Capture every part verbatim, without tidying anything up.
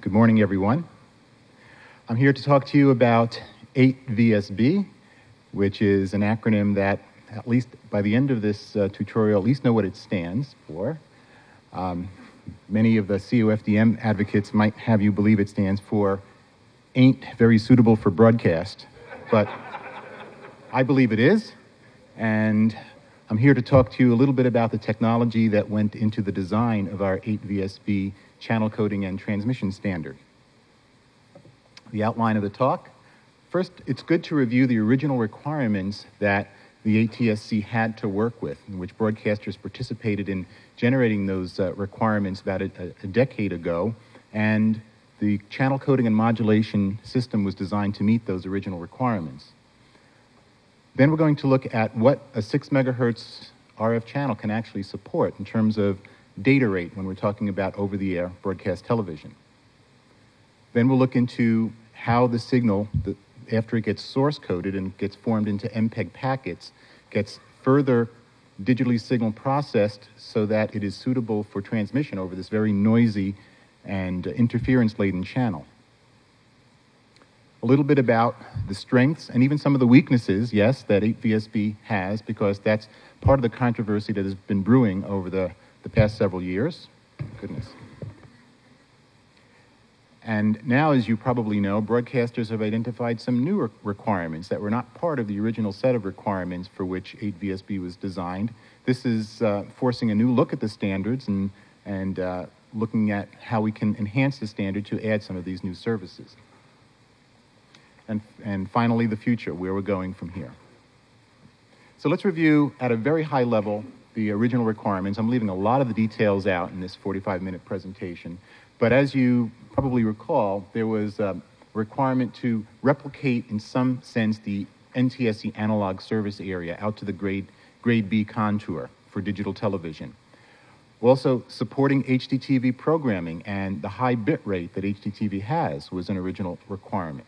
Good morning, everyone. I'm here to talk to you about eight V S B, which is an acronym that, at least by the end of this uh, tutorial, at least know what it stands for. Um, many of the C O F D M advocates might have you believe it stands for Ain't Very Suitable for Broadcast, but I believe it is, and I'm here to talk to you a little bit about the technology that went into the design of our eight V S B channel coding and transmission standard. The outline of the talk. First, it's good to review the original requirements that the A T S C had to work with, in which broadcasters participated in generating those uh, requirements about a, a decade ago, and the channel coding and modulation system was designed to meet those original requirements. Then we're going to look at what a six megahertz R F channel can actually support in terms of data rate when we're talking about over-the-air broadcast television. Then we'll look into how the signal, the, after it gets source coded and gets formed into M P E G packets, gets further digitally signal processed so that it is suitable for transmission over this very noisy and interference-laden channel. A little bit about the strengths and even some of the weaknesses, yes, that eight V S B has, because that's part of the controversy that has been brewing over the, the past several years. Goodness. And now, as you probably know, broadcasters have identified some new requirements that were not part of the original set of requirements for which eight V S B was designed. This is uh, forcing a new look at the standards and, and uh, looking at how we can enhance the standard to add some of these new services. And, and finally, the future, where we're going from here. So let's review at a very high level the original requirements. I'm leaving a lot of the details out in this forty-five minute presentation. But as you probably recall, there was a requirement to replicate, in some sense, the N T S C analog service area out to the grade, grade B contour for digital television. Also, supporting H D T V programming and the high bit rate that H D T V has was an original requirement.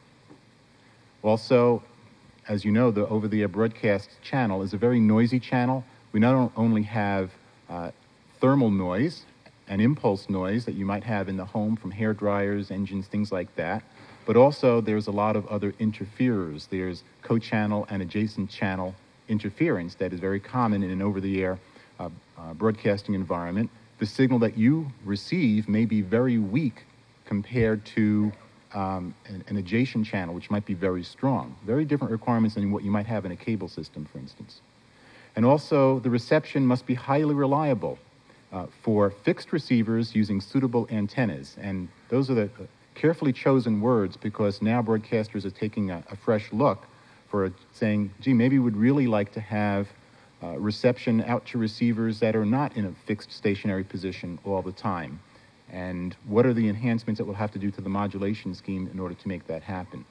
Also, as you know, the over-the-air broadcast channel is a very noisy channel. We not only have uh, thermal noise and impulse noise that you might have in the home from hair dryers, engines, things like that, but also there's a lot of other interferers. There's co-channel and adjacent channel interference that is very common in an over-the-air uh, uh, broadcasting environment. The signal that you receive may be very weak compared to Um, an, an adjacent channel, which might be very strong. Very different requirements than what you might have in a cable system, for instance. And also, the reception must be highly reliable uh, for fixed receivers using suitable antennas. And those are the uh, carefully chosen words, because now broadcasters are taking a, a fresh look for saying, gee, maybe we'd really like to have uh, reception out to receivers that are not in a fixed stationary position all the time. And what are the enhancements that we'll have to do to the modulation scheme in order to make that happen?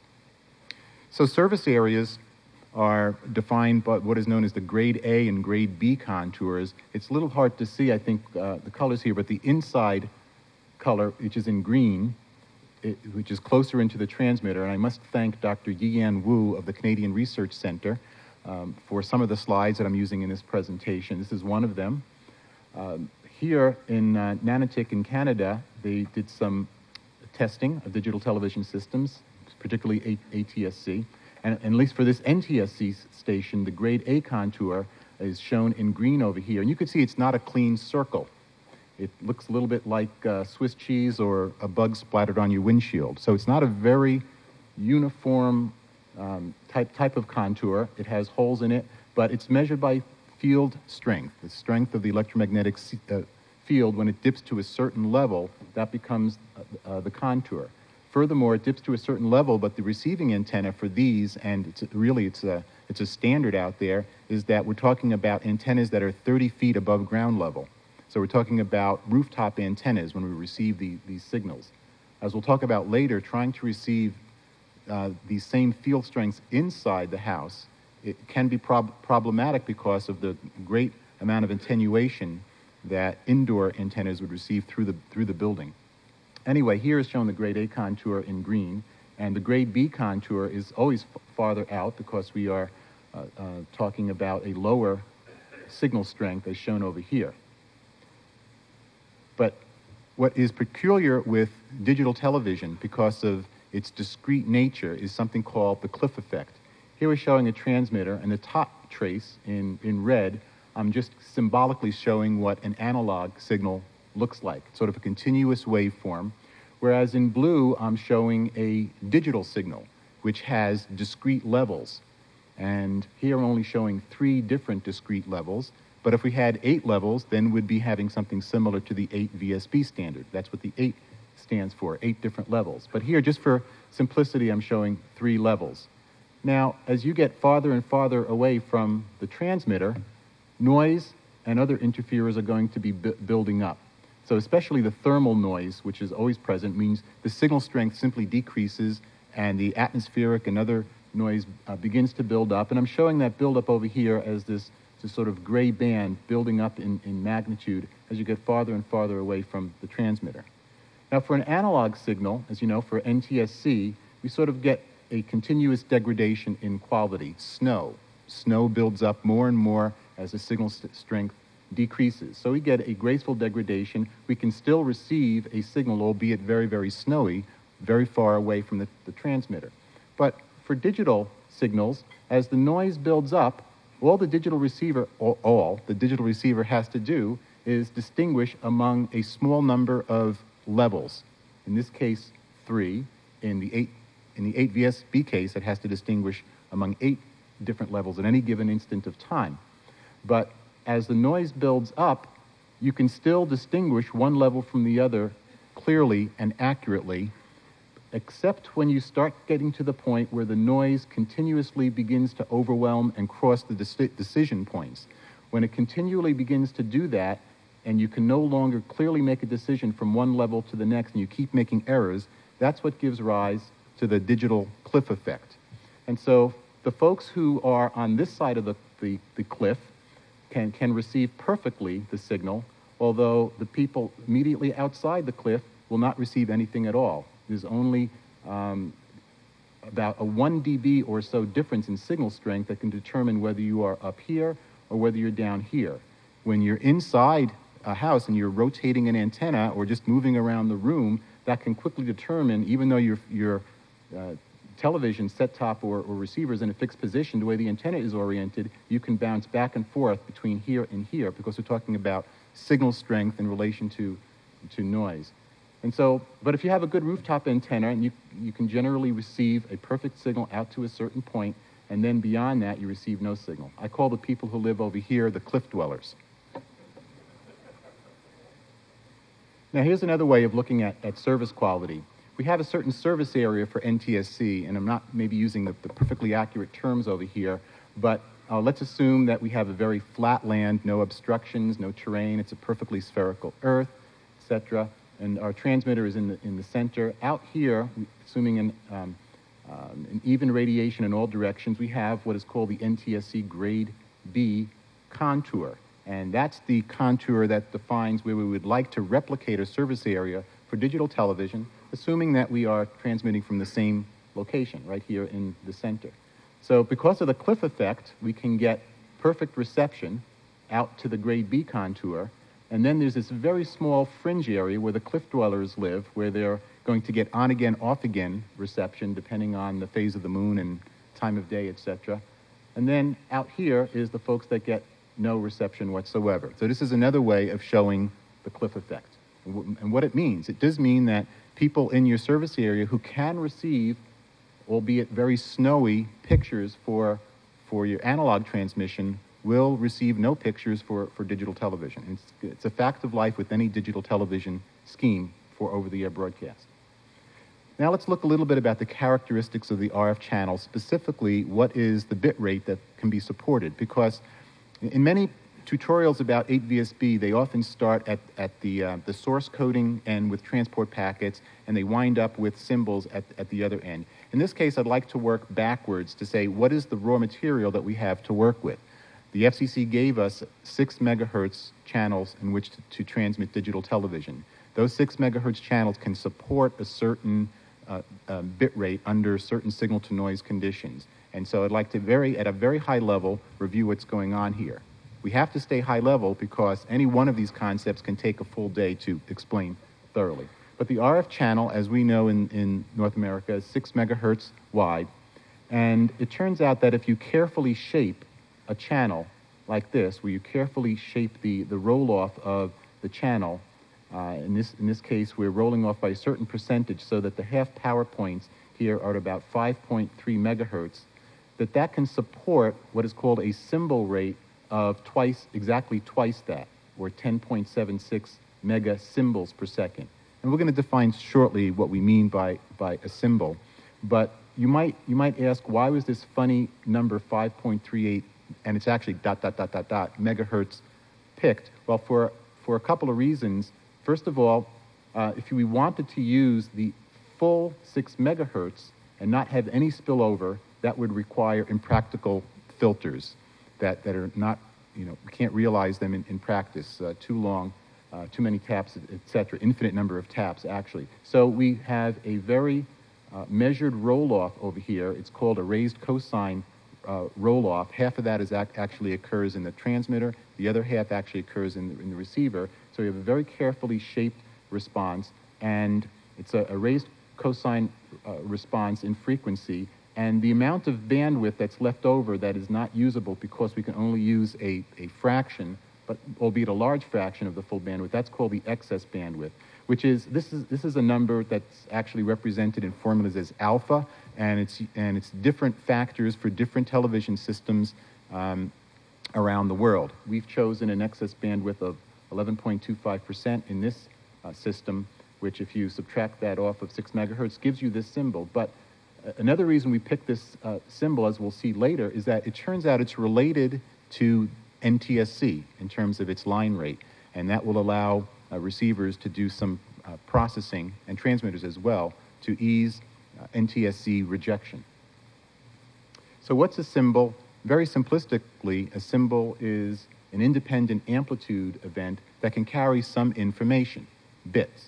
So service areas are defined by what is known as the grade A and grade B contours. It's a little hard to see, I think, uh, the colors here, but the inside color, which is in green, it, which is closer into the transmitter, and I must thank Doctor Yiyan Wu of the Canadian Research Center um, for some of the slides that I'm using in this presentation. This is one of them. Um, Here in uh, Nanotic in Canada, they did some testing of digital television systems, particularly A T S C. And, and at least for this N T S C station, the grade A contour is shown in green over here. And you can see it's not a clean circle. It looks a little bit like uh, Swiss cheese or a bug splattered on your windshield. So it's not a very uniform um, type, type of contour. It has holes in it, but it's measured by field strength, the strength of the electromagnetic uh, field. When it dips to a certain level, that becomes uh, uh, the contour. Furthermore, it dips to a certain level, but the receiving antenna for these, and it's really it's a, it's a standard out there, is that we're talking about antennas that are thirty feet above ground level. So we're talking about rooftop antennas when we receive the, these signals. As we'll talk about later, trying to receive uh, these same field strengths inside the house, it can be prob problematic because of the great amount of attenuation that indoor antennas would receive through the, through the building. Anyway, here is shown the grade A contour in green, and the grade B contour is always f farther out because we are uh, uh, talking about a lower signal strength as shown over here. But what is peculiar with digital television, because of its discrete nature, is something called the cliff effect. Here we're showing a transmitter, and the top trace in, in red, I'm just symbolically showing what an analog signal looks like, sort of a continuous waveform, whereas in blue, I'm showing a digital signal, which has discrete levels. And here I'm only showing three different discrete levels, but if we had eight levels, then we'd be having something similar to the eight V S B standard. That's what the eight stands for, eight different levels. But here, just for simplicity, I'm showing three levels. Now, as you get farther and farther away from the transmitter, noise and other interferers are going to be bu building up. So especially the thermal noise, which is always present, means the signal strength simply decreases and the atmospheric and other noise uh, begins to build up. And I'm showing that buildup over here as this, this sort of gray band building up in, in magnitude as you get farther and farther away from the transmitter. Now, for an analog signal, as you know, for N T S C, we sort of get a continuous degradation in quality. Snow. Snow builds up more and more as the signal st strength decreases. So we get a graceful degradation. We can still receive a signal, albeit very, very snowy, very far away from the, the transmitter. But for digital signals, as the noise builds up, all the digital receiver, all, all the digital receiver has to do is distinguish among a small number of levels. In this case, three. In the eight, in the eight V S B case, it has to distinguish among eight different levels at any given instant of time. But as the noise builds up, you can still distinguish one level from the other clearly and accurately, except when you start getting to the point where the noise continuously begins to overwhelm and cross the decision points. When it continually begins to do that, and you can no longer clearly make a decision from one level to the next, and you keep making errors, that's what gives rise to the digital cliff effect. And so the folks who are on this side of the, the, the cliff can, can receive perfectly the signal, although the people immediately outside the cliff will not receive anything at all. There's only um, about a one D B or so difference in signal strength that can determine whether you are up here or whether you're down here. When you're inside a house and you're rotating an antenna or just moving around the room, that can quickly determine, even though your, your uh, television set-top or, or receiver is in a fixed position, the way the antenna is oriented, you can bounce back and forth between here and here because we're talking about signal strength in relation to, to noise. And so, but if you have a good rooftop antenna, and you, you can generally receive a perfect signal out to a certain point, and then beyond that, you receive no signal. I call the people who live over here the cliff dwellers. Now, here's another way of looking at, at service quality. We have a certain service area for N T S C, and I'm not maybe using the, the perfectly accurate terms over here, but uh, let's assume that we have a very flat land, no obstructions, no terrain, it's a perfectly spherical earth, et cetera, and our transmitter is in the, in the center. Out here, assuming an, um, um, an even radiation in all directions, we have what is called the N T S C grade B contour. And that's the contour that defines where we would like to replicate a service area for digital television, assuming that we are transmitting from the same location, right here in the center. So because of the cliff effect, we can get perfect reception out to the grade B contour, and then there's this very small fringe area where the cliff dwellers live, where they're going to get on-again, off-again reception, depending on the phase of the moon and time of day, et cetera. And then out here is the folks that get no reception whatsoever. So this is another way of showing the cliff effect. And what it means, it does mean that people in your service area who can receive, albeit very snowy, pictures for, for your analog transmission will receive no pictures for, for digital television. It's, it's a fact of life with any digital television scheme for over-the-air broadcast. Now let's look a little bit about the characteristics of the R F channel, specifically what is the bit rate that can be supported, because in many tutorials about eight V S B, they often start at, at the, uh, the source coding and with transport packets, and they wind up with symbols at, at the other end. In this case, I'd like to work backwards to say, what is the raw material that we have to work with? The F C C gave us six megahertz channels in which to, to transmit digital television. Those six megahertz channels can support a certain uh, uh, bit rate under certain signal-to-noise conditions. And so I'd like to very, at a very high level, review what's going on here. We have to stay high level because any one of these concepts can take a full day to explain thoroughly. But the R F channel, as we know in, in North America, is six megahertz wide. And it turns out that if you carefully shape a channel like this, where you carefully shape the, the roll-off of the channel, uh, in, this, in this case, we're rolling off by a certain percentage so that the half power points here are at about five point three megahertz, that that can support what is called a symbol rate of twice, exactly twice that, or ten point seven six mega symbols per second. And we're going to define shortly what we mean by, by a symbol. But you might, you might ask, why was this funny number five point three eight, and it's actually dot, dot, dot, dot, dot, megahertz picked? Well, for, for a couple of reasons. First of all, uh, if we wanted to use the full six megahertz and not have any spillover, that would require impractical filters that, that are not, you know, we can't realize them in, in practice, uh, too long, uh, too many taps, et cetera, infinite number of taps, actually. So we have a very uh, measured roll-off over here. It's called a raised cosine uh, roll-off. Half of that is ac actually occurs in the transmitter. The other half actually occurs in the, in the receiver. So we have a very carefully shaped response, and it's a, a raised cosine uh, response in frequency. And the amount of bandwidth that's left over that is not usable because we can only use a, a fraction, but albeit a large fraction of the full bandwidth, that's called the excess bandwidth, which is, this is, this is a number that's actually represented in formulas as alpha, and it's, and it's different factors for different television systems um, around the world. We've chosen an excess bandwidth of eleven point two five percent in this uh, system, which if you subtract that off of six megahertz gives you this symbol. But another reason we picked this uh, symbol, as we'll see later, is that it turns out it's related to N T S C in terms of its line rate, and that will allow uh, receivers to do some uh, processing, and transmitters as well, to ease uh, N T S C rejection. So what's a symbol? Very simplistically, a symbol is an independent amplitude event that can carry some information, bits.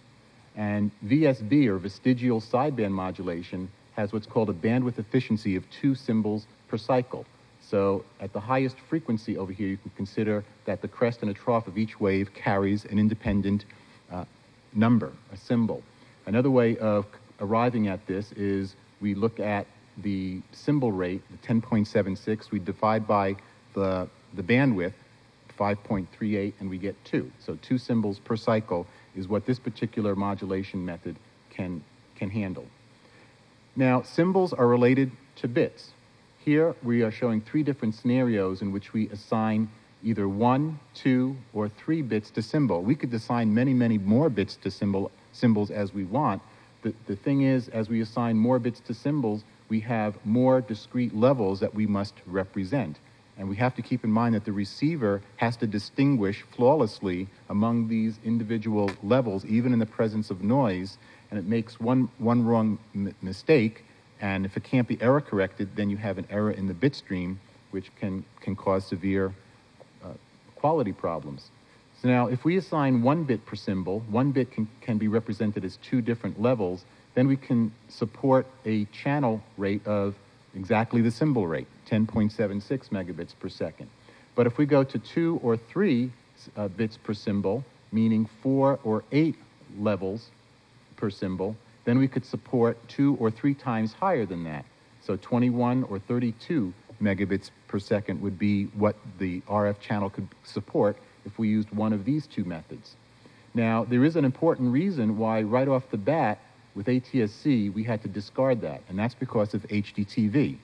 And V S B, or vestigial sideband modulation, has what's called a bandwidth efficiency of two symbols per cycle. So at the highest frequency over here, you can consider that the crest and a trough of each wave carries an independent uh, number, a symbol. Another way of arriving at this is we look at the symbol rate, the ten point seven six, we divide by the, the bandwidth, five point three eight, and we get two. So two symbols per cycle is what this particular modulation method can, can handle. Now, symbols are related to bits. Here we are showing three different scenarios in which we assign either one, two, or three bits to symbol. We could assign many, many more bits to symbol, symbols as we want. The, the thing is, as we assign more bits to symbols, we have more discrete levels that we must represent. And we have to keep in mind that the receiver has to distinguish flawlessly among these individual levels, even in the presence of noise, and it makes one, one wrong m mistake, and if it can't be error corrected, then you have an error in the bit stream, which can, can cause severe uh, quality problems. So now, if we assign one bit per symbol, one bit can, can be represented as two different levels, then we can support a channel rate of exactly the symbol rate, ten point seven six megabits per second. But if we go to two or three uh, bits per symbol, meaning four or eight levels per symbol, then we could support two or three times higher than that. So twenty-one or thirty-two megabits per second would be what the R F channel could support if we used one of these two methods. Now, there is an important reason why right off the bat with A T S C we had to discard that, and that's because of H D T V.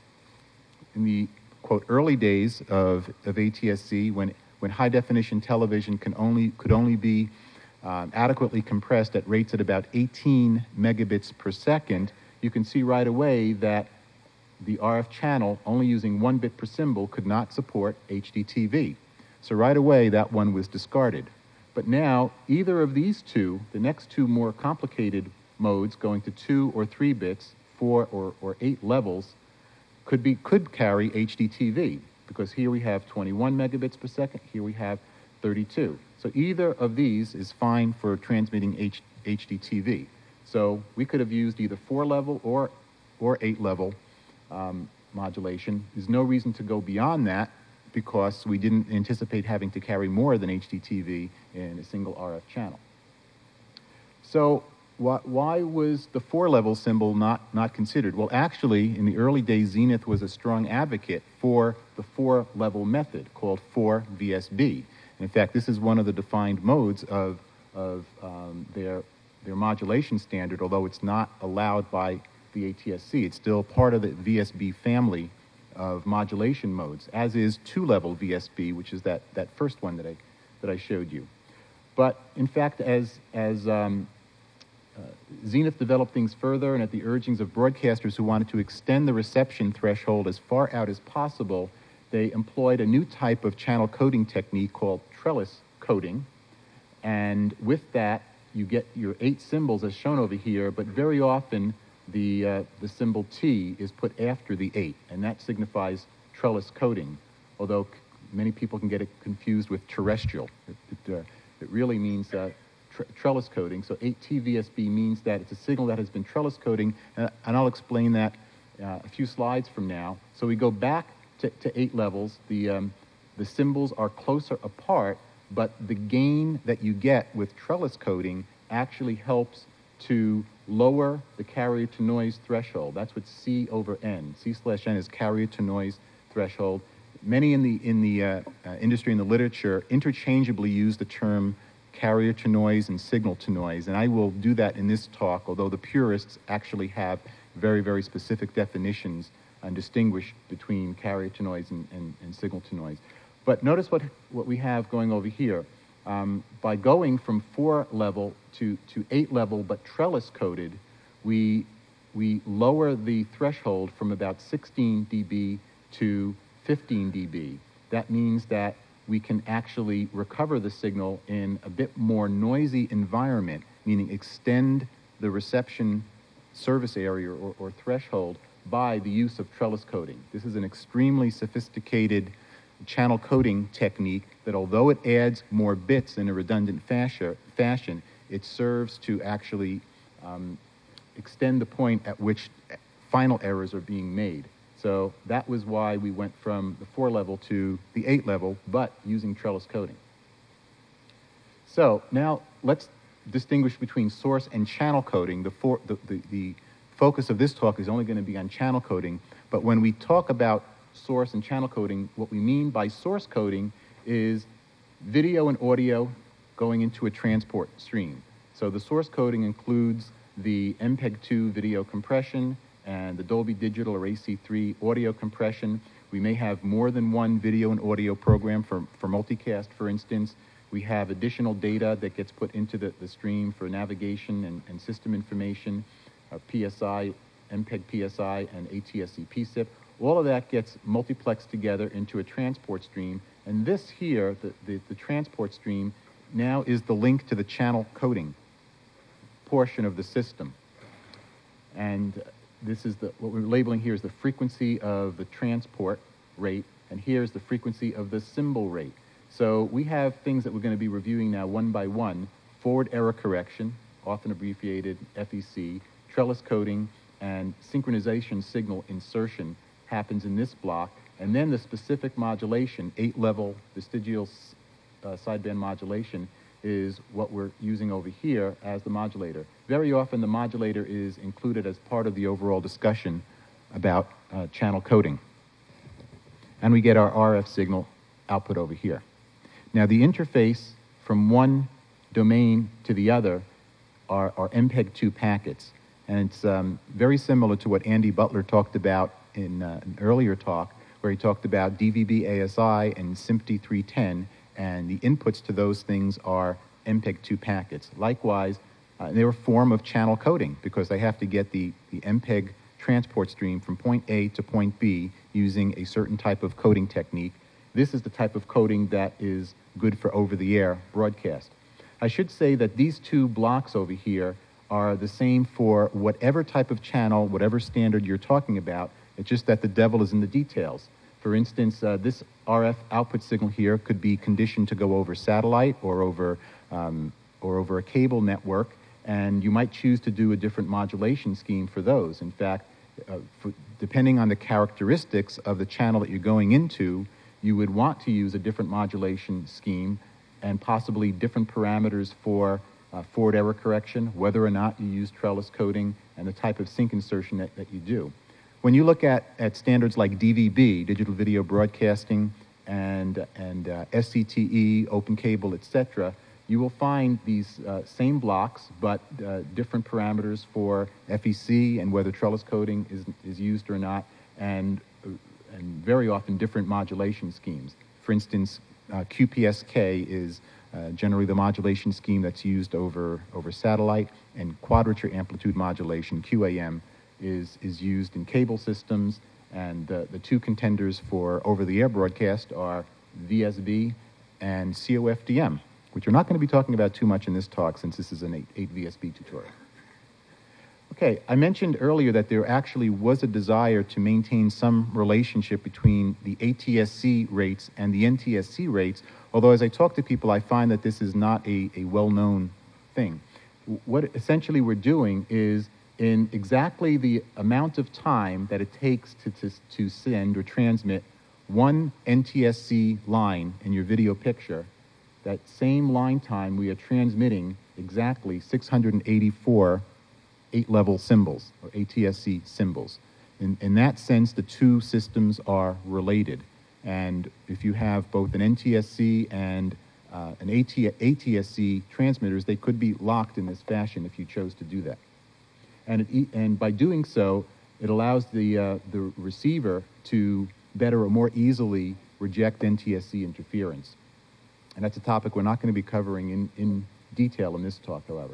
In the, quote, early days of, of A T S C, when, when high-definition television can only, could only be um, adequately compressed at rates at about eighteen megabits per second, you can see right away that the R F channel, only using one bit per symbol, could not support H D T V. So right away, that one was discarded. But now, either of these two, the next two more complicated modes, going to two or three bits, four or, or eight levels, could be could carry H D T V, because here we have twenty-one megabits per second, here we have thirty-two. So either of these is fine for transmitting H, HDTV. So we could have used either four level or, or eight level um, modulation. There's no reason to go beyond that because we didn't anticipate having to carry more than H D T V in a single R F channel. So why, why was the four-level symbol not, not considered? Well, actually, in the early days, Zenith was a strong advocate for the four-level method called four V S B. And in fact, this is one of the defined modes of, of um, their, their modulation standard, although it's not allowed by the A T S C. It's still part of the V S B family of modulation modes, as is two-level V S B, which is that, that first one that I, that I showed you. But in fact, as, as um, uh, Zenith developed things further, and at the urgings of broadcasters who wanted to extend the reception threshold as far out as possible, they employed a new type of channel coding technique called trellis coding. And with that, you get your eight symbols as shown over here, but very often the, uh, the symbol T is put after the eight, and that signifies trellis coding, although c many people can get it confused with terrestrial. It, it, uh, it really means uh, tre trellis coding. So eight T V S B means that it's a signal that has been trellis coding, uh, and I'll explain that uh, a few slides from now. So we go back to, to eight levels. The, um, the symbols are closer apart, but the gain that you get with trellis coding actually helps to lower the carrier to noise threshold. That's what C over N. C slash N is carrier to noise threshold. Many in the, in the uh, uh, industry and the literature interchangeably use the term carrier to noise and signal to noise, and I will do that in this talk, although the purists actually have very, very specific definitions and distinguish between carrier to noise and, and, and signal to noise. But notice what, what we have going over here. Um, by going from four level to, to eight level but trellis coded, we, we lower the threshold from about sixteen D B to fifteen D B. That means that we can actually recover the signal in a bit more noisy environment, meaning extend the reception service area or, or threshold by the use of trellis coding. This is an extremely sophisticated channel coding technique that, although it adds more bits in a redundant fashion, fashion it serves to actually um, extend the point at which final errors are being made. So that was why we went from the four level to the eight level, but using trellis coding. So now let's distinguish between source and channel coding. The, for, the, the, the focus of this talk is only going to be on channel coding, but when we talk about source and channel coding, what we mean by source coding is video and audio going into a transport stream. So the source coding includes the M P E G two video compression and the Dolby Digital or A C three audio compression. We may have more than one video and audio program for, for multicast, for instance. We have additional data that gets put into the, the stream for navigation and, and system information, uh, P S I, M P E G P S I, and A T S C P S I P. All of that gets multiplexed together into a transport stream, and this here, the, the, the transport stream, now is the link to the channel coding portion of the system. And this is the, what we're labeling here is the frequency of the transport rate, and here's the frequency of the symbol rate. So we have things that we're going to be reviewing now one by one: forward error correction, often abbreviated F E C, trellis coding, and synchronization signal insertion happens in this block, and then the specific modulation, eight-level vestigial uh, sideband modulation, is what we're using over here as the modulator. Very often the modulator is included as part of the overall discussion about uh, channel coding. And we get our R F signal output over here. Now the interface from one domain to the other are, are M P E G two packets, and it's um, very similar to what Andy Butler talked about in uh, an earlier talk, where he talked about D V B A S I and SMPTE three ten, and the inputs to those things are M P E G two packets. Likewise, uh, they're a form of channel coding because they have to get the, the M P E G transport stream from point A to point B using a certain type of coding technique. This is the type of coding that is good for over-the-air broadcast. I should say that these two blocks over here are the same for whatever type of channel, whatever standard you're talking about. It's just that the devil is in the details. For instance, uh, this R F output signal here could be conditioned to go over satellite or over, um, or over a cable network, and you might choose to do a different modulation scheme for those. In fact, uh, for, depending on the characteristics of the channel that you're going into, you would want to use a different modulation scheme and possibly different parameters for uh, forward error correction, whether or not you use trellis coding, and the type of sync insertion that, that you do. When you look at, at standards like D V B, digital video broadcasting, and, and uh, S C T E, open cable, et cetera, you will find these uh, same blocks, but uh, different parameters for F E C and whether trellis coding is, is used or not, and, uh, and very often different modulation schemes. For instance, uh, Q P S K is uh, generally the modulation scheme that's used over, over satellite, and quadrature amplitude modulation, Q A M, is, is used in cable systems, and uh, the two contenders for over-the-air broadcast are V S B and C O F D M, which we're not going to be talking about too much in this talk since this is an eight V S B tutorial. Okay, I mentioned earlier that there actually was a desire to maintain some relationship between the A T S C rates and the N T S C rates, although as I talk to people, I find that this is not a, a well-known thing. What essentially we're doing is in exactly the amount of time that it takes to, to, to send or transmit one N T S C line in your video picture, that same line time we are transmitting exactly six hundred eighty-four eight-level symbols, or A T S C symbols. In, in that sense, the two systems are related. And if you have both an N T S C and uh, an A T S C transmitters, they could be locked in this fashion if you chose to do that. And, it, and by doing so, it allows the, uh, the receiver to better or more easily reject N T S C interference. And that's a topic we're not going to be covering in, in detail in this talk, however.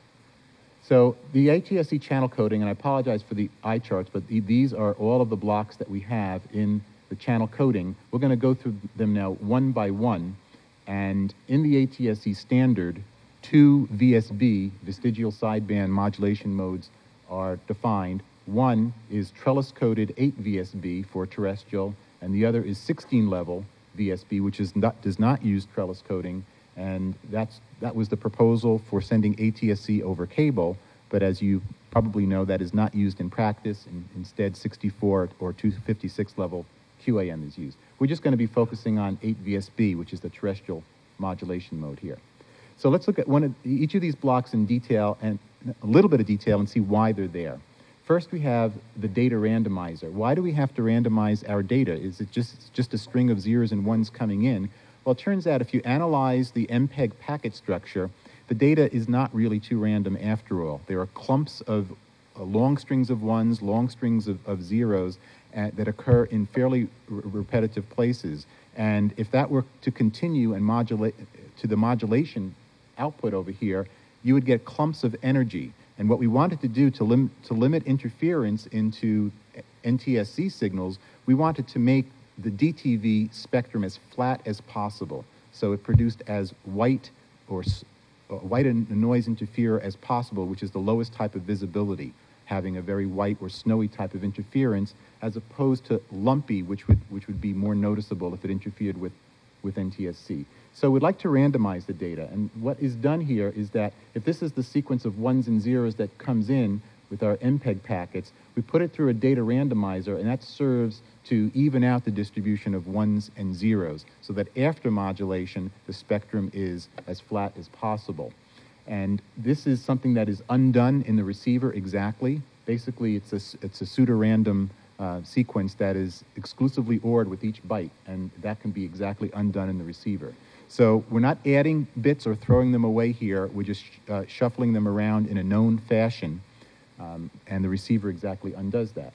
So the A T S C channel coding, and I apologize for the eye charts, but the, these are all of the blocks that we have in the channel coding. We're going to go through them now one by one. And in the A T S C standard, two V S B, vestigial sideband modulation modes, are defined. One is trellis-coded eight V S B for terrestrial, and the other is sixteen level V S B, which is not, does not use trellis coding, and that's, that was the proposal for sending A T S C over cable, but as you probably know, that is not used in practice, and instead sixty-four or two fifty-six level Q A M is used. We're just going to be focusing on eight V S B, which is the terrestrial modulation mode here. So let's look at one of, each of these blocks in detail, and a little bit of detail, and see why they're there. First, we have the data randomizer. Why do we have to randomize our data? Is it just, just a string of zeros and ones coming in? Well, it turns out if you analyze the M P E G packet structure, the data is not really too random after all. There are clumps of uh, long strings of ones, long strings of, of zeros uh, that occur in fairly repetitive places. And if that were to continue and modulate to the modulation output over here, you would get clumps of energy. And what we wanted to do to, lim to limit interference into N T S C signals, we wanted to make the D T V spectrum as flat as possible. So it produced as white or uh, white and noise interfere as possible, which is the lowest type of visibility, having a very white or snowy type of interference, as opposed to lumpy, which would, which would be more noticeable if it interfered with, with N T S C. So we'd like to randomize the data, and what is done here is that if this is the sequence of ones and zeros that comes in with our M P E G packets, we put it through a data randomizer, and that serves to even out the distribution of ones and zeros, so that after modulation, the spectrum is as flat as possible. And this is something that is undone in the receiver exactly. Basically, it's a, it's a pseudo-random uh, sequence that is exclusively O R'd with each byte, and that can be exactly undone in the receiver. So we're not adding bits or throwing them away here. We're just sh uh, shuffling them around in a known fashion, um, and the receiver exactly undoes that.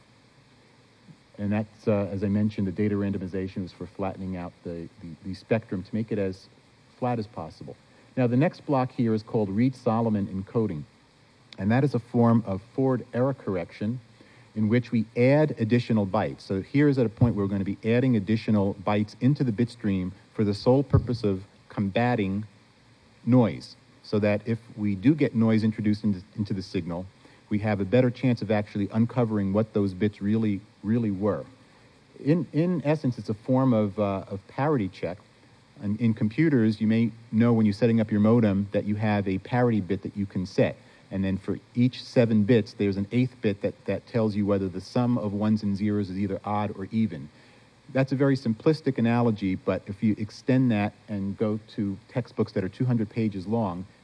And that's, uh, as I mentioned, the data randomization is for flattening out the, the, the spectrum to make it as flat as possible. Now, the next block here is called Reed-Solomon encoding, and that is a form of forward error correction in which we add additional bytes. So here is at a point where we're going to be adding additional bytes into the bit stream for the sole purpose of combating noise, so that if we do get noise introduced into, into the signal, we have a better chance of actually uncovering what those bits really, really were. In, in essence, it's a form of, uh, of parity check. And in computers, you may know when you're setting up your modem that you have a parity bit that you can set. And then for each seven bits, there's an eighth bit that, that tells you whether the sum of ones and zeros is either odd or even. That's a very simplistic analogy, but if you extend that and go to textbooks that are two hundred pages long,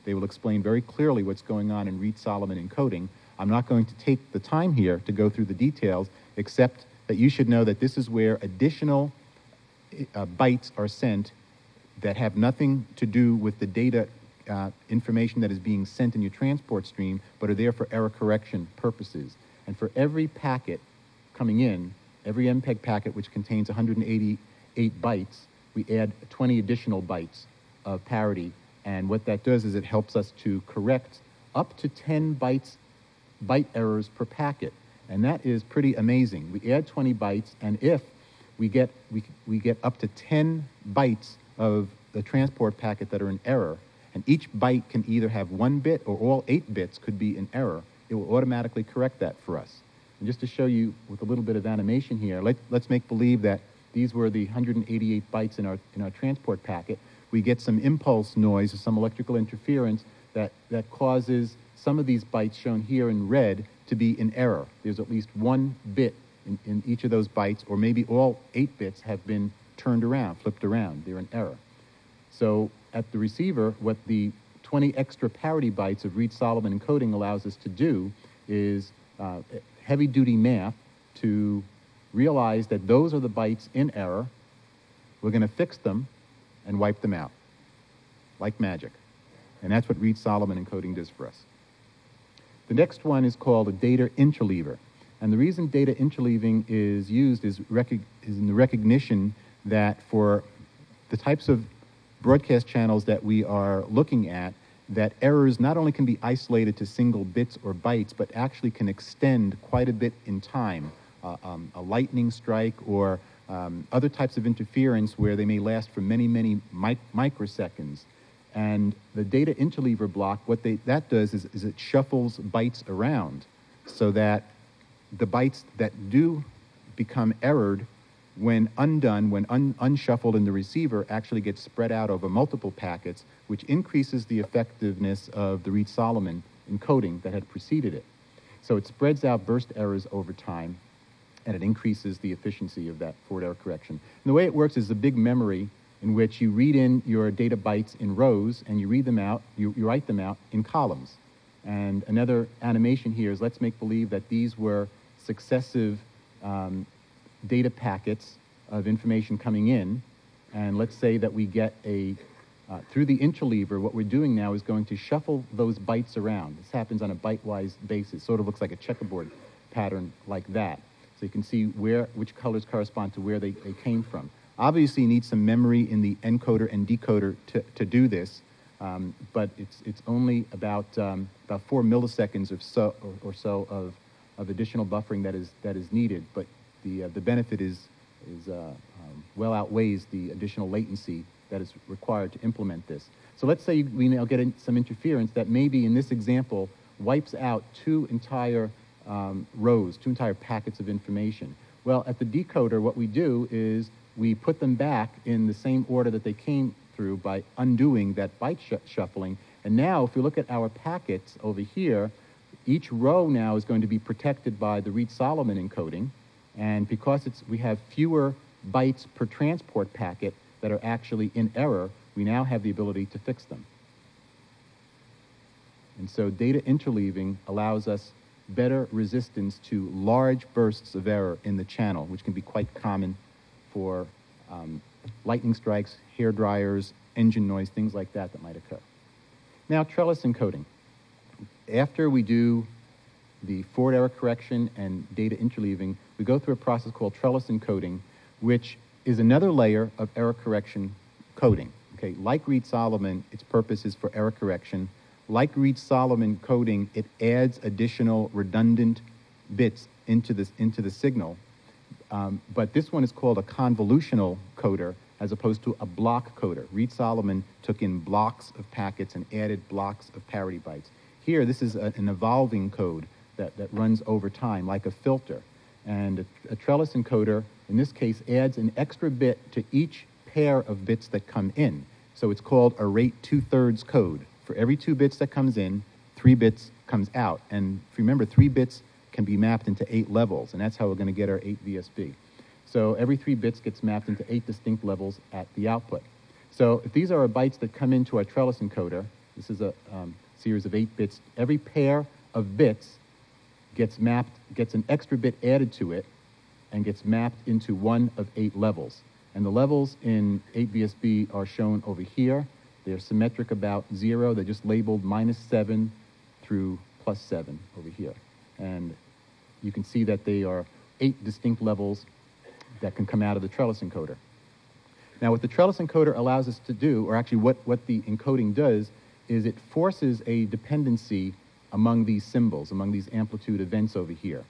They will explain very clearly what's going on in Reed-Solomon encoding. I'm not going to take the time here to go through the details, except that you should know that this is where additional uh, bytes are sent that have nothing to do with the data uh, information that is being sent in your transport stream, but are there for error correction purposes. And for every packet coming in, every M P E G packet which contains one hundred eighty-eight bytes, we add twenty additional bytes of parity. And what that does is it helps us to correct up to ten bytes, byte errors per packet. And that is pretty amazing. We add twenty bytes, and if we get, we, we get up to ten bytes of the transport packet that are in error, and each byte can either have one bit or all eight bits could be in error, it will automatically correct that for us. And just to show you with a little bit of animation here, let, let's make believe that these were the one hundred eighty-eight bytes in our, in our transport packet. We get some impulse noise or some electrical interference that, that causes some of these bytes shown here in red to be in error. There's at least one bit in, in each of those bytes, or maybe all eight bits have been turned around, flipped around. They're in error. So at the receiver, what the twenty extra parity bytes of Reed-Solomon encoding allows us to do is uh, heavy-duty math to realize that those are the bytes in error. We're going to fix them and wipe them out, like magic. And that's what Reed-Solomon encoding does for us. The next one is called a data interleaver. And the reason data interleaving is used is, rec- is in the recognition that for the types of broadcast channels that we are looking at, that errors not only can be isolated to single bits or bytes, but actually can extend quite a bit in time. Uh, um, a lightning strike or um, other types of interference where they may last for many, many mic microseconds. And the data interleaver block, what they, that does is, is it shuffles bytes around so that the bytes that do become errored, when undone, when un unshuffled in the receiver, actually get spread out over multiple packets, which increases the effectiveness of the Reed-Solomon encoding that had preceded it. So it spreads out burst errors over time, and it increases the efficiency of that forward error correction. And the way it works is a big memory in which you read in your data bytes in rows, and you read them out, you, you write them out in columns. And another animation here is let's make believe that these were successive um, data packets of information coming in, and let's say that we get a, uh, through the interleaver, what we're doing now is going to shuffle those bytes around. This happens on a byte-wise basis, sort of looks like a checkerboard pattern like that. So you can see where, which colors correspond to where they, they came from. Obviously you need some memory in the encoder and decoder to, to do this, um, but it's, it's only about, um, about four milliseconds or so, or, or so of, of additional buffering that is, that is needed, but the, uh, the benefit is, is uh, um, well outweighs the additional latency that is required to implement this. So let's say we now get in some interference that maybe in this example wipes out two entire um, rows, two entire packets of information. Well, at the decoder, what we do is we put them back in the same order that they came through by undoing that byte sh shuffling. And now, if we look at our packets over here, each row now is going to be protected by the Reed-Solomon encoding. And because it's, we have fewer bytes per transport packet that are actually in error, we now have the ability to fix them. And so data interleaving allows us better resistance to large bursts of error in the channel, which can be quite common for um, lightning strikes, hair dryers, engine noise, things like that that might occur. Now, trellis encoding. After we do the forward error correction and data interleaving, we go through a process called trellis encoding, which is another layer of error correction coding. Okay, like Reed-Solomon, its purpose is for error correction. Like Reed-Solomon coding, it adds additional redundant bits into, this, into the signal. Um, but this one is called a convolutional coder as opposed to a block coder. Reed-Solomon took in blocks of packets and added blocks of parity bytes. Here, this is a, an evolving code that, that runs over time, like a filter. And a, a trellis encoder, in this case, adds an extra bit to each pair of bits that come in. So it's called a rate two-thirds code. For every two bits that comes in, three bits comes out. And if you remember, three bits can be mapped into eight levels, and that's how we're going to get our eight V S B. So every three bits gets mapped into eight distinct levels at the output. So if these are our bytes that come into our trellis encoder, This is a um, series of eight bits. Every pair of bits gets mapped, gets an extra bit added to it, and gets mapped into one of eight levels. And the levels in eight V S B are shown over here. They're symmetric about zero. They're just labeled minus seven through plus seven over here. And you can see that they are eight distinct levels that can come out of the trellis encoder. Now, what the trellis encoder allows us to do, or actually what, what the encoding does, is it forces a dependency among these symbols, among these amplitude events over here.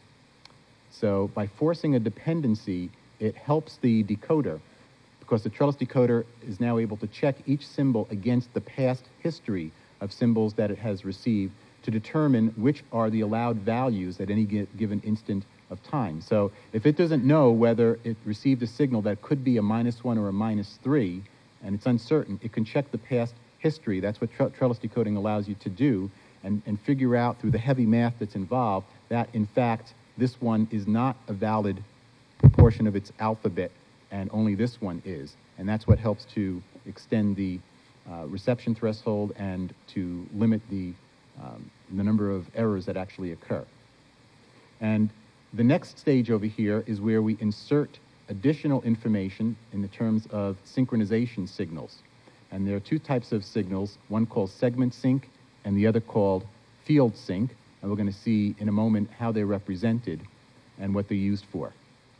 So by forcing a dependency, it helps the decoder, because the trellis decoder is now able to check each symbol against the past history of symbols that it has received to determine which are the allowed values at any given instant of time. So if it doesn't know whether it received a signal that could be a minus one or a minus three, and it's uncertain, it can check the past history. That's what tre trellis decoding allows you to do, and, and figure out through the heavy math that's involved that, in fact, this one is not a valid proportion of its alphabet, and only this one is. And that's what helps to extend the uh, reception threshold and to limit the, um, the number of errors that actually occur. And the next stage over here is where we insert additional information in the terms of synchronization signals. And there are two types of signals, one called segment sync and the other called field sync. And we're going to see in a moment how they're represented and what they're used for.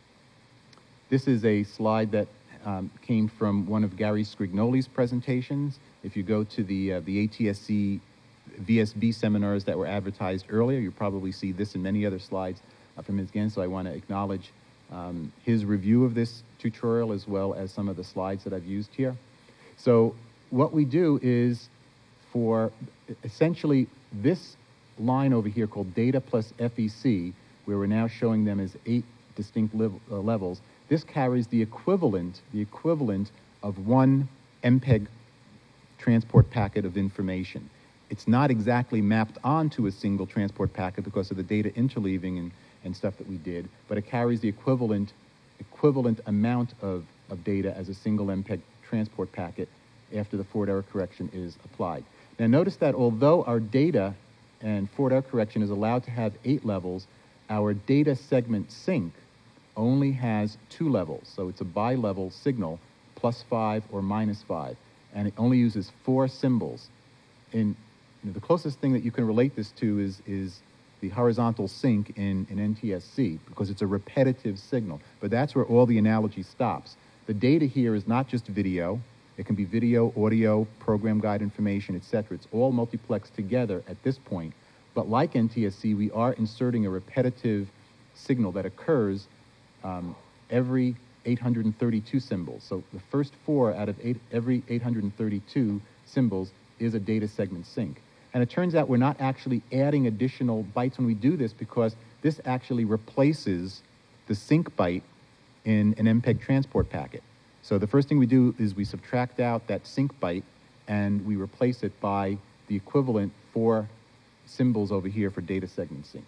This is a slide that um, came from one of Gary Scrignoli's presentations. If you go to the, uh, the A T S C V S B seminars that were advertised earlier, you'll probably see this and many other slides uh, from his again. So I want to acknowledge um, his review of this tutorial as well as some of the slides that I've used here. So what we do is, for essentially this line over here called data plus F E C, where we're now showing them as eight distinct lev uh, levels, this carries the equivalent, the equivalent of one M P E G transport packet of information. It's not exactly mapped onto a single transport packet because of the data interleaving and, and stuff that we did, but it carries the equivalent, equivalent amount of, of data as a single M P E G transport packet after the forward error correction is applied. Now notice that although our data and forward error correction is allowed to have eight levels, our data segment sync only has two levels. So it's a bi-level signal, plus five or minus five, and it only uses four symbols. In, you know, the closest thing that you can relate this to is, is the horizontal sync in, in N T S C, because it's a repetitive signal. But that's where all the analogy stops. The data here is not just video. It can be video, audio, program guide information, et cetera. It's all multiplexed together at this point. But like N T S C, we are inserting a repetitive signal that occurs um, every eight hundred thirty-two symbols. So the first four out of eight, every eight hundred thirty-two symbols is a data segment sync. And it turns out we're not actually adding additional bytes when we do this, because this actually replaces the sync byte in an M P E G transport packet. So the first thing we do is we subtract out that sync byte and we replace it by the equivalent four symbols over here for data segment sync.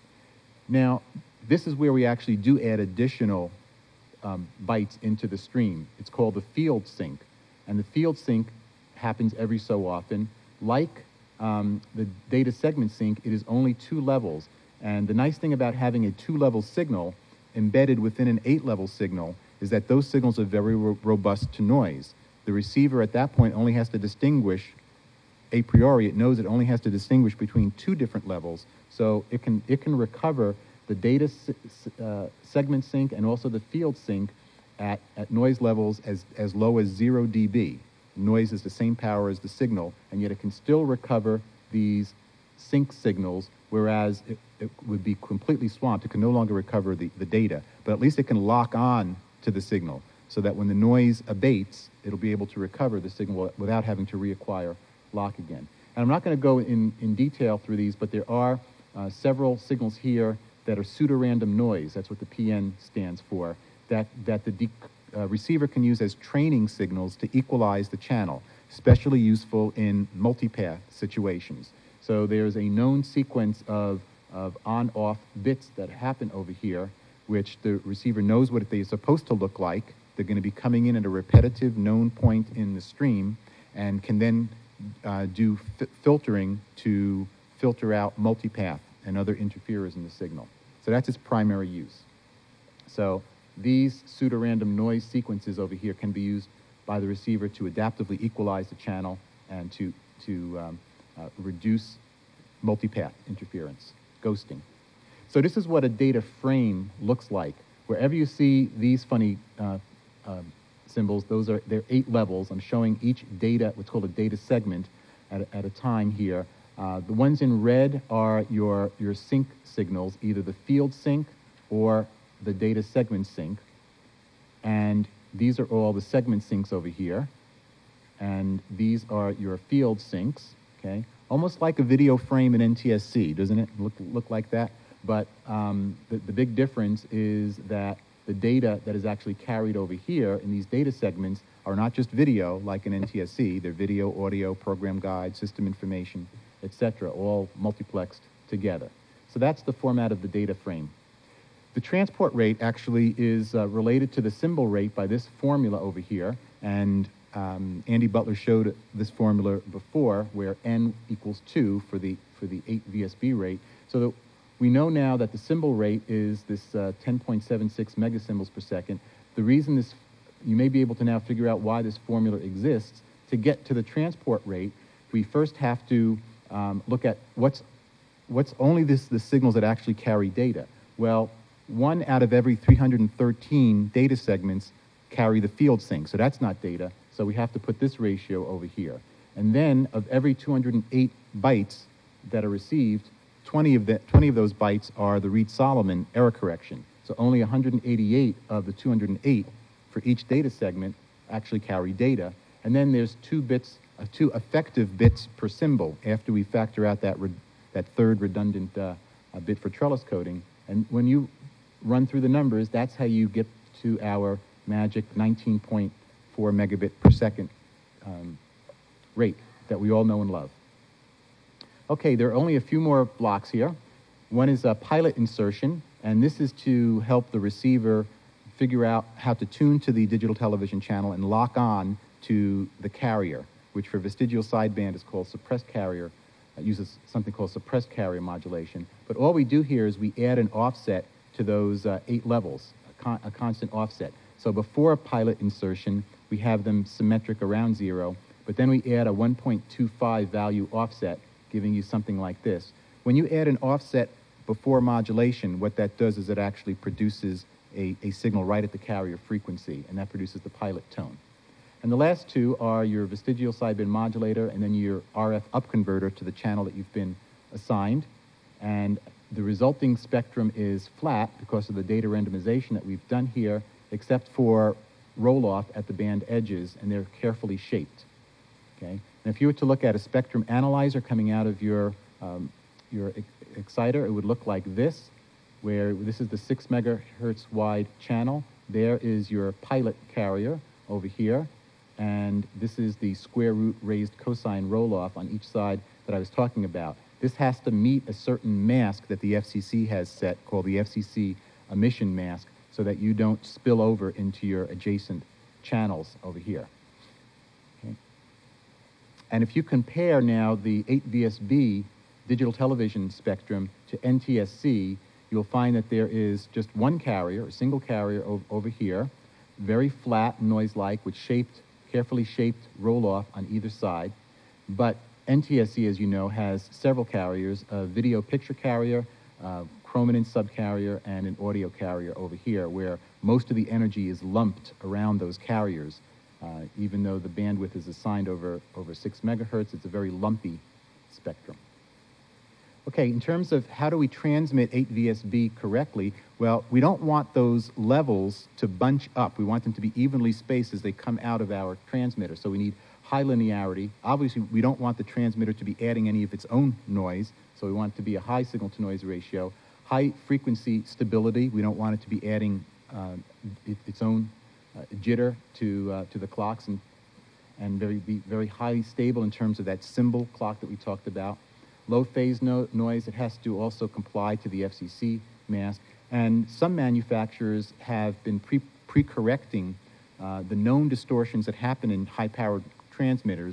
Now, this is where we actually do add additional um, bytes into the stream. It's called the field sync. And the field sync happens every so often. Like um, the data segment sync, it is only two levels. And the nice thing about having a two-level signal embedded within an eight-level signal is that those signals are very ro robust to noise. The receiver at that point only has to distinguish, a priori, it knows it only has to distinguish between two different levels, so it can, it can recover the data uh, segment sync and also the field sync at, at noise levels as, as low as zero D B. Noise is the same power as the signal, and yet it can still recover these sync signals, whereas it, it would be completely swamped. It can no longer recover the, the data, but at least it can lock on to the signal so that when the noise abates, it'll be able to recover the signal without having to reacquire lock again. And I'm not going to go in, in detail through these, but there are uh, several signals here that are pseudo-random noise. That's what the P N stands for, that, that the uh, receiver can use as training signals to equalize the channel, especially useful in multipath situations. So there's a known sequence of, of on-off bits that happen over here, which the receiver knows what they're supposed to look like. They're going to be coming in at a repetitive known point in the stream, and can then uh, do f filtering to filter out multipath and other interferers in the signal. So that's its primary use. So these pseudorandom noise sequences over here can be used by the receiver to adaptively equalize the channel and to, to um, uh, reduce multipath interference, ghosting. So this is what a data frame looks like. Wherever you see these funny uh, uh, symbols, those are, they're eight levels. I'm showing each data, what's called a data segment at a, at a time here. Uh, the ones in red are your, your sync signals, either the field sync or the data segment sync. And these are all the segment syncs over here. And these are your field syncs, okay? Almost like a video frame in N T S C, doesn't it look, look like that? But um, the, the big difference is that the data that is actually carried over here in these data segments are not just video like in N T S C, they're video, audio, program guide, system information, et cetera, all multiplexed together. So that's the format of the data frame. The transport rate actually is uh, related to the symbol rate by this formula over here, and um, Andy Butler showed this formula before where n equals two for the, for the eight V S B rate. So that we know now that the symbol rate is this uh, ten point seven six megasymbols per second. The reason this, you may be able to now figure out why this formula exists. To get to the transport rate, we first have to um, look at what's, what's only this, the signals that actually carry data. Well, one out of every three hundred thirteen data segments carry the field sync, so that's not data, so we have to put this ratio over here. And then of every two hundred eight bytes that are received, twenty of, the, twenty of those bytes are the Reed-Solomon error correction. So only one hundred eighty-eight of the two hundred eight for each data segment actually carry data. And then there's two bits, uh, two effective bits per symbol after we factor out that, re that third redundant uh, uh, bit for trellis coding. And when you run through the numbers, that's how you get to our magic nineteen point four megabit per second um, rate that we all know and love. Okay, there are only a few more blocks here. One is a pilot insertion, and this is to help the receiver figure out how to tune to the digital television channel and lock on to the carrier, which for vestigial sideband is called suppressed carrier. It uses something called suppressed carrier modulation. But all we do here is we add an offset to those uh, eight levels, a, con a constant offset. So before a pilot insertion, we have them symmetric around zero, but then we add a one point two five value offset, giving you something like this. When you add an offset before modulation, what that does is it actually produces a, a signal right at the carrier frequency, and that produces the pilot tone. And the last two are your vestigial sideband modulator and then your R F upconverter to the channel that you've been assigned. And the resulting spectrum is flat because of the data randomization that we've done here, except for roll-off at the band edges, and they're carefully shaped. Okay? And if you were to look at a spectrum analyzer coming out of your, um, your ex exciter, it would look like this, where this is the six megahertz wide channel. There is your pilot carrier over here, and this is the square root raised cosine roll-off on each side that I was talking about. This has to meet a certain mask that the F C C has set, called the F C C emission mask, so that you don't spill over into your adjacent channels over here. Okay. And if you compare now the eight V S B digital television spectrum to N T S C, you'll find that there is just one carrier, a single carrier over here, very flat, noise-like, with shaped, carefully shaped roll-off on either side. But N T S C, as you know, has several carriers, a video picture carrier, uh, chrominance subcarrier, and an audio carrier over here, where most of the energy is lumped around those carriers. Uh, even though the bandwidth is assigned over, over six megahertz, it's a very lumpy spectrum. Okay, in terms of how do we transmit eight V S B correctly, well, we don't want those levels to bunch up. We want them to be evenly spaced as they come out of our transmitter. So we need high linearity. Obviously, we don't want the transmitter to be adding any of its own noise, so we want it to be a high signal-to-noise ratio. High frequency stability. We don't want it to be adding uh, it, its own uh, jitter to, uh, to the clocks, and, and very, be very highly stable in terms of that symbol clock that we talked about. Low phase no noise, it has to also comply to the F C C mask. And some manufacturers have been pre pre-correcting uh, the known distortions that happen in high-powered transmitters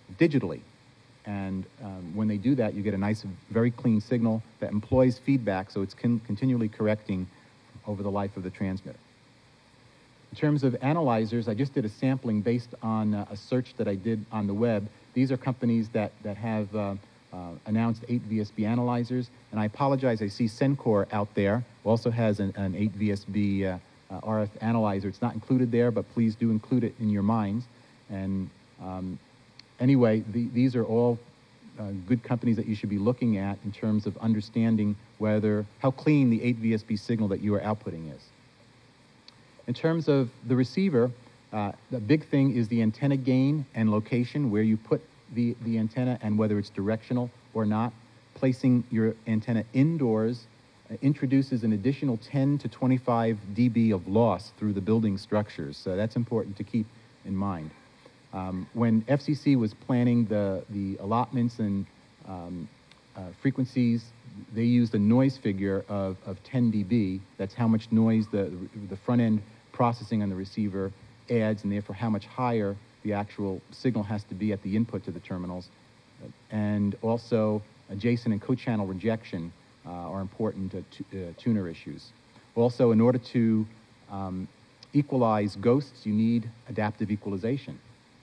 digitally. And um, when they do that, you get a nice, very clean signal that employs feedback, so it's con continually correcting over the life of the transmitter. In terms of analyzers, I just did a sampling based on uh, a search that I did on the web. These are companies that, that have uh, uh, announced eight V S B analyzers. And I apologize, I see Sencor out there, who also has an, an eight V S B uh, uh, R F analyzer. It's not included there, but please do include it in your minds. And um, anyway, the, these are all uh, good companies that you should be looking at in terms of understanding whether, how clean the eight V S B signal that you are outputting is. In terms of the receiver, uh, the big thing is the antenna gain and location, where you put the, the antenna and whether it's directional or not. Placing your antenna indoors uh, introduces an additional ten to twenty-five D B of loss through the building structures, so that's important to keep in mind. Um, when F C C was planning the, the allotments and um, uh, frequencies, they used a noise figure of, of ten D B. That's how much noise the, the front end processing on the receiver adds, and therefore how much higher the actual signal has to be at the input to the terminals. And also adjacent and co-channel rejection uh, are important uh, uh, tuner issues. Also, in order to um, equalize ghosts, you need adaptive equalization.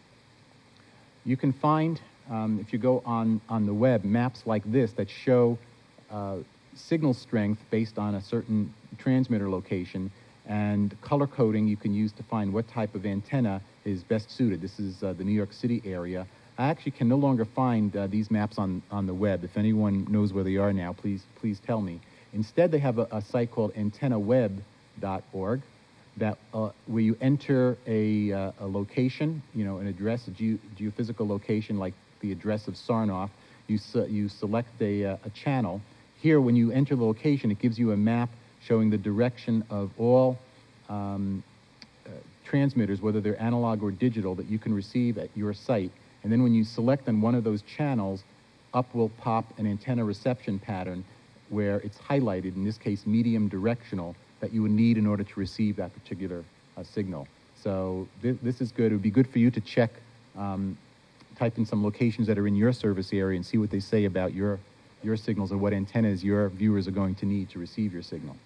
You can find, um, if you go on, on the web, maps like this that show uh, signal strength based on a certain transmitter location, and color coding you can use to find what type of antenna is best suited. This is uh, the New York City area. I actually can no longer find uh, these maps on, on the web. If anyone knows where they are now, please, please tell me. Instead, they have a, a site called antenna web dot org that, uh, where you enter a, uh, a location, you know, an address, a geo geophysical location like the address of Sarnoff. You, se you select a, uh, a channel. Here, when you enter the location, it gives you a map showing the direction of all um, uh, transmitters, whether they're analog or digital, that you can receive at your site. And then when you select on one of those channels, up will pop an antenna reception pattern where it's highlighted, in this case medium directional, that you would need in order to receive that particular uh, signal. So th this is good. It would be good for you to check, um, type in some locations that are in your service area and see what they say about your, your signals and what antennas your viewers are going to need to receive your signal.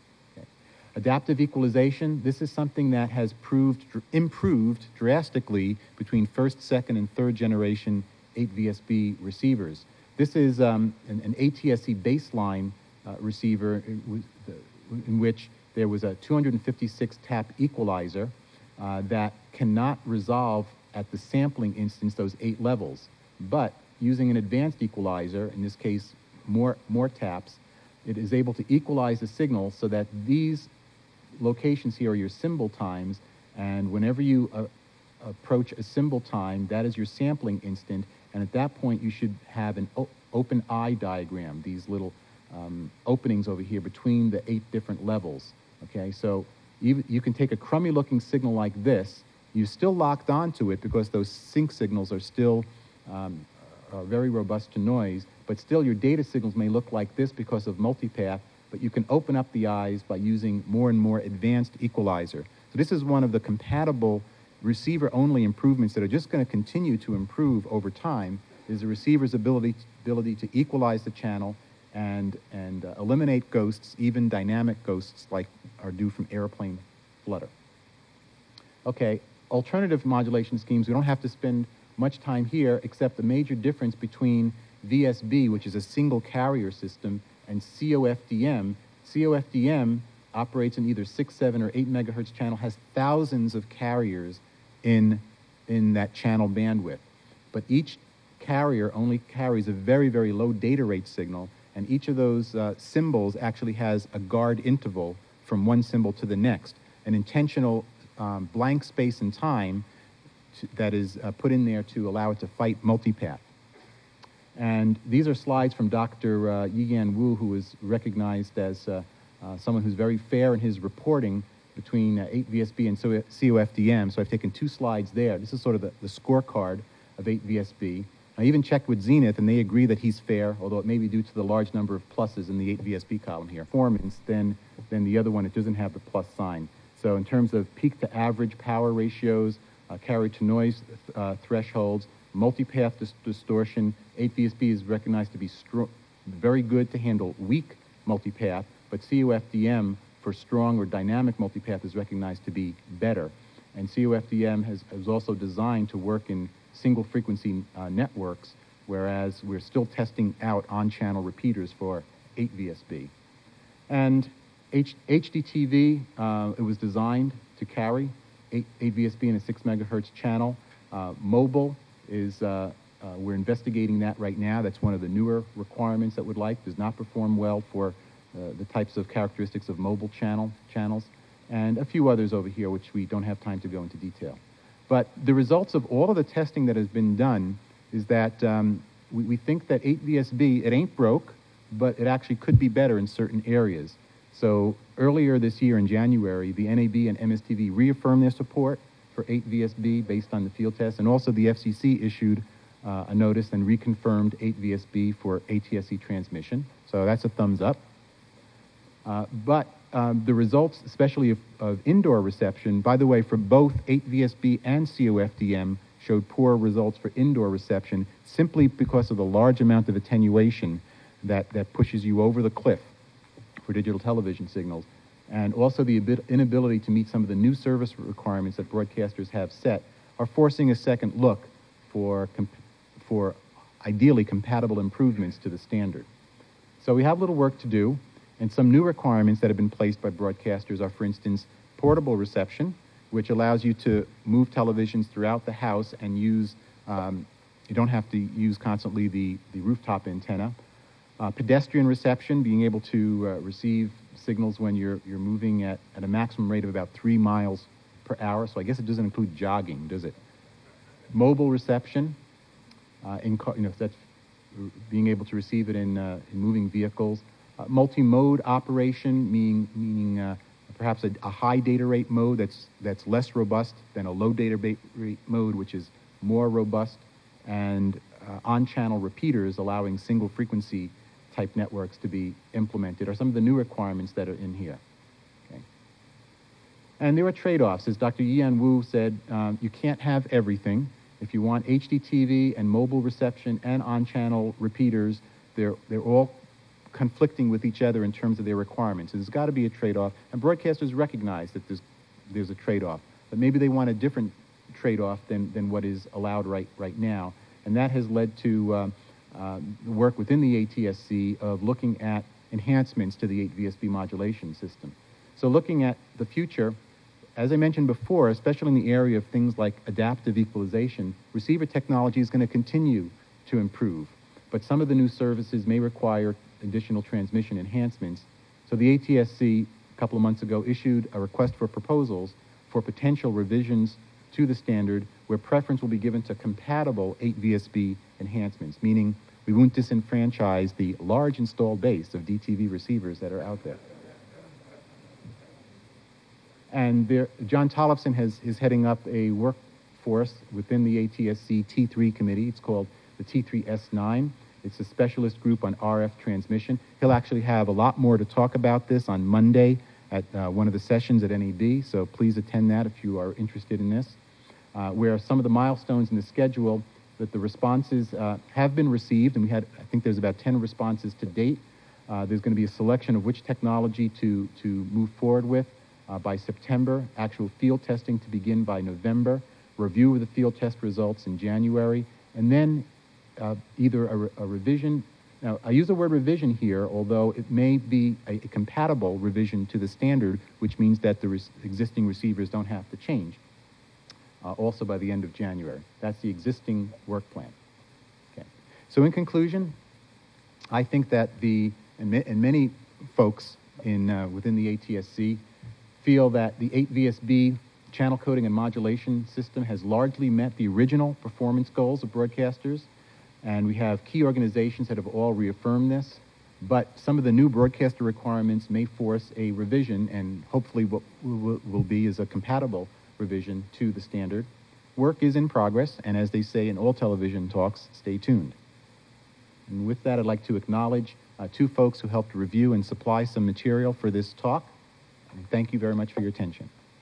Adaptive equalization, this is something that has proved, improved drastically between first, second, and third generation eight V S B receivers. This is um, an, an A T S C baseline uh, receiver in, in which there was a two hundred fifty-six tap equalizer uh, that cannot resolve at the sampling instance those eight levels. But using an advanced equalizer, in this case more, more taps, it is able to equalize the signal so that these locations here are your symbol times, and whenever you uh, approach a symbol time, that is your sampling instant, and at that point you should have an open eye diagram, these little um, openings over here between the eight different levels. Okay, so you, you can take a crummy looking signal like this, you're still locked onto it because those sync signals are still um, are very robust to noise, but still your data signals may look like this because of multipath, but you can open up the eyes by using more and more advanced equalizer. So this is one of the compatible receiver-only improvements that are just going to continue to improve over time, is the receiver's ability, ability to equalize the channel and, and uh, eliminate ghosts, even dynamic ghosts like are due from airplane flutter. Okay, alternative modulation schemes, we don't have to spend much time here, except the major difference between V S B, which is a single carrier system, and C O F D M. C O F D M operates in either six, seven, or eight megahertz channel, has thousands of carriers in, in that channel bandwidth. But each carrier only carries a very, very low data rate signal, and each of those uh, symbols actually has a guard interval from one symbol to the next, an intentional um, blank space and time to, that is uh, put in there to allow it to fight multipath. And these are slides from Doctor Uh, Yiyan Wu, who is recognized as uh, uh, someone who's very fair in his reporting between uh, eight V S B and C O F D M. So I've taken two slides there. This is sort of the, the scorecard of eight V S B. I even checked with Zenith, and they agree that he's fair, although it may be due to the large number of pluses in the eight V S B column here. Performance, then, then the other one, it doesn't have the plus sign. So in terms of peak to average power ratios, uh, carry to noise uh, thresholds, multipath dis distortion. eight V S B is recognized to be very good to handle weak multipath, but C O F D M for strong or dynamic multipath is recognized to be better. And C O F D M has, is also designed to work in single frequency uh, networks, whereas we're still testing out on-channel repeaters for eight V S B. And H HDTV, uh, it was designed to carry eight V S B in a six megahertz channel. Uh, mobile is, uh, uh, we're investigating that right now. That's one of the newer requirements that we'd like. Does not perform well for uh, the types of characteristics of mobile channel channels, and a few others over here which we don't have time to go into detail. But the results of all of the testing that has been done is that um, we, we think that eight V S B, it ain't broke, but it actually could be better in certain areas. So earlier this year in January, the N A B and M S T V reaffirmed their support for eight V S B based on the field test, and also the F C C issued uh, a notice and reconfirmed eight V S B for A T S C transmission. So that's a thumbs up. Uh, but um, the results, especially of, of indoor reception, by the way, for both eight V S B and C O F D M, showed poor results for indoor reception simply because of the large amount of attenuation that, that pushes you over the cliff for digital television signals, and also the inability to meet some of the new service requirements that broadcasters have set are forcing a second look for, for ideally compatible improvements to the standard. So we have a little work to do, and some new requirements that have been placed by broadcasters are, for instance, portable reception, which allows you to move televisions throughout the house and use, um, you don't have to use constantly the, the rooftop antenna. Uh, pedestrian reception, being able to uh, receive signals when you're, you're moving at, at a maximum rate of about three miles per hour. So I guess it doesn't include jogging, does it? Mobile reception, uh, in, you know, that's being able to receive it in, uh, in moving vehicles. Uh, multi-mode operation, meaning, meaning uh, perhaps a, a high data rate mode that's, that's less robust than a low data rate mode, which is more robust. And uh, on-channel repeaters allowing single frequency type networks to be implemented are some of the new requirements that are in here. Okay. And there are trade-offs. As Doctor Yi-An Wu said, um, you can't have everything. If you want H D T V and mobile reception and on-channel repeaters, they're, they're all conflicting with each other in terms of their requirements. So there's got to be a trade-off, and broadcasters recognize that there's, there's a trade-off, but maybe they want a different trade-off than, than what is allowed right, right now. And that has led to um, uh, work within the A T S C of looking at enhancements to the eight V S B modulation system. So looking at the future, as I mentioned before, especially in the area of things like adaptive equalization, receiver technology is going to continue to improve. But some of the new services may require additional transmission enhancements. So the A T S C, a couple of months ago, issued a request for proposals for potential revisions to the standard where preference will be given to compatible eight V S B enhancements, meaning we won't disenfranchise the large installed base of D T V receivers that are out there. And there, John Tollefson has, is heading up a workforce within the A T S C T three committee. It's called the T three S nine. It's a specialist group on R F transmission. He'll actually have a lot more to talk about this on Monday at uh, one of the sessions at N A B, so please attend that if you are interested in this. Uh, where some of the milestones in the schedule that the responses uh, have been received, and we had, I think there's about ten responses to date. Uh, there's going to be a selection of which technology to, to move forward with uh, by September, actual field testing to begin by November, review of the field test results in January, and then uh, either a, re a revision. Now, I use the word revision here, although it may be a, a compatible revision to the standard, which means that the res existing receivers don't have to change. Uh, also by the end of January. That's the existing work plan. Okay. So in conclusion, I think that the, and, ma and many folks in, uh, within the A T S C feel that the eight V S B channel coding and modulation system has largely met the original performance goals of broadcasters, and we have key organizations that have all reaffirmed this, but some of the new broadcaster requirements may force a revision, and hopefully what will, will be is a compatible revision to the standard. Work is in progress, and as they say in all television talks, stay tuned. And with that, I'd like to acknowledge uh, two folks who helped review and supply some material for this talk. And thank you very much for your attention.